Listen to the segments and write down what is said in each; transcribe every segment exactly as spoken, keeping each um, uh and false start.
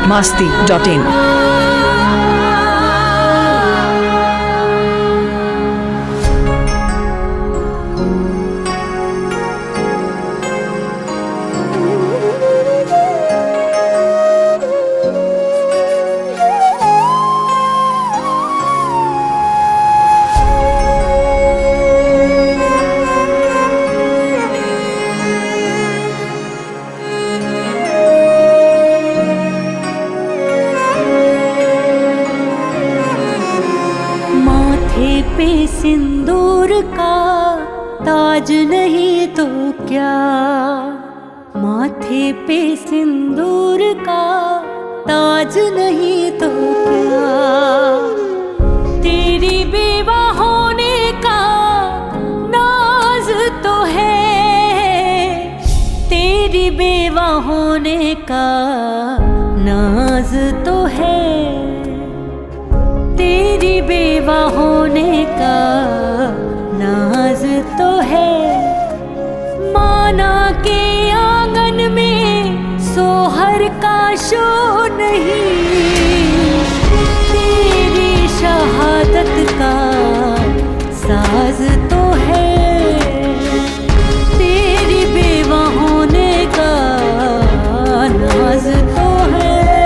Masti dot in. पे सिंदूर का ताज नहीं तो क्या, माथे पे सिंदूर का ताज नहीं तो क्या, तेरी बेवा होने का नाज तो है, तेरी बेवा होने का नाज तो है, तेरी बेवा होने का नाज तो है। माना के आंगन में सोहर का शोर नहीं, तेरी शहादत का साज तो है, तेरी बेवा होने का नाज तो है।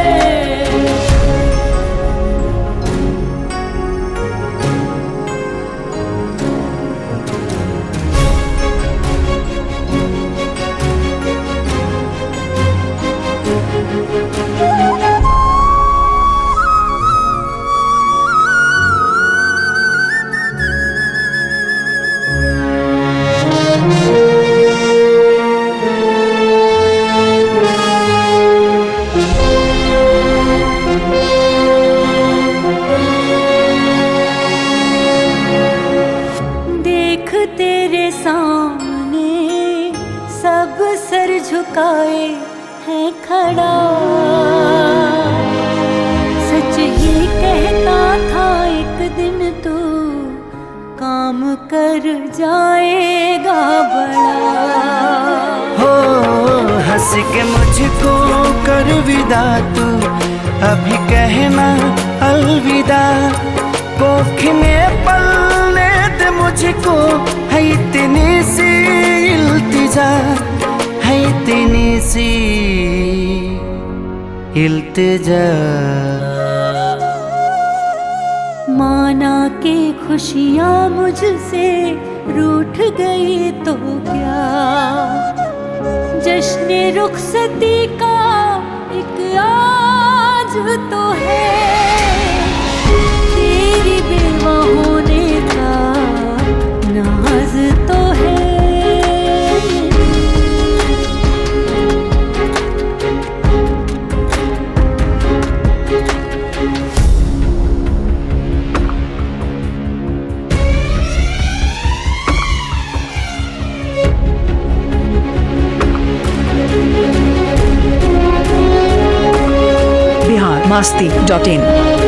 तेरे सामने सब सर झुकाए हैं खड़ा, सच ही कहता था एक दिन तू काम कर जाएगा बड़ा। हो हंस के मुझको कर विदा तू, अभी कहना अलविदा, कोख में पलने दे मुझको, है इतनी सी इल्तिजा, है इतनी सी इल्तिजा। माना के खुशियाँ मुझसे रूठ गई तो क्या, जश्न रुखसती का एक आज तो है, तेरी बेवा होने का नाज तो है। Bihar Masti dot in.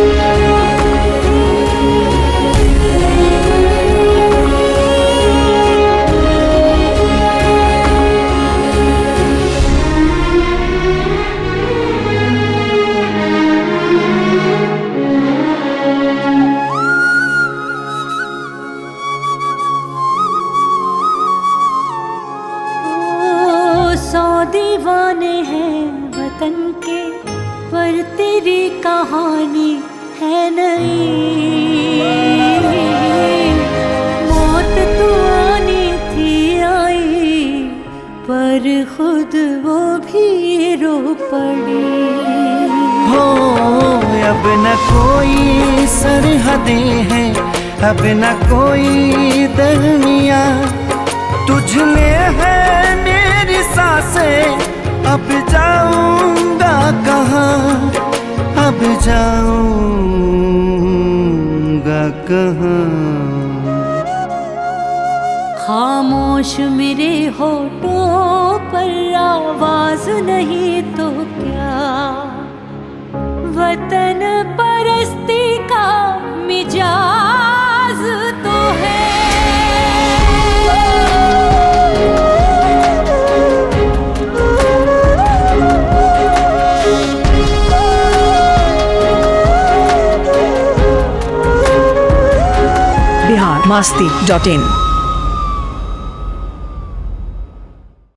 सौ दीवाने हैं वतन के, पर तेरी कहानी है नई, मौत तो आनी थी आई, पर खुद वो भी रो पड़ी। हो अब न कोई सरहदें हैं, अब न कोई दरमिया, तुझ में है मेरी सांसें, अब जाऊंगा कहाँ, अब जाऊंगा कहाँ। खामोश मेरे होठों पर आवाज नहीं तो क्या, वतन परस्ती का मिजाज तो है। बिहार मस्ती डॉट इन।